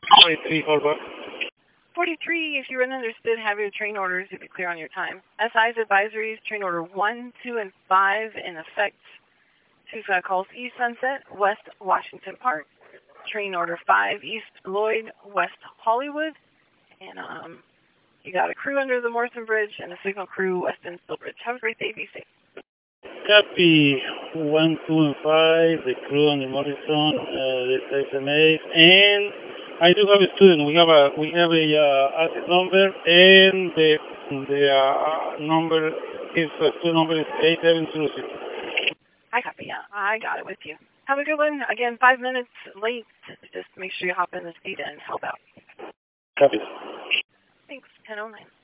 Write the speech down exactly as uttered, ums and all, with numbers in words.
forty-three, forward. forty-three, if you run understood, have your train orders if you clear on your time. S I's advisories, train order one, two, and five in effect. Two flight calls East Sunset, West Washington Park. Train order five, East Lloyd, West Hollywood. And um, you got a crew under the Morrison Bridge and a signal crew west in Stillbridge. Have a great day. Be safe. Copy one, two, and five, the crew on the Morrison, uh, the S M As, and I do have a student. We have a we have a uh, asset number, and the the uh, number is uh, student number is eight seven zero six. I copy. Yeah, I got it with you. Have a good one. Again, five minutes late. Just make sure you hop in the seat and help out. Copy. Thanks. ten oh nine.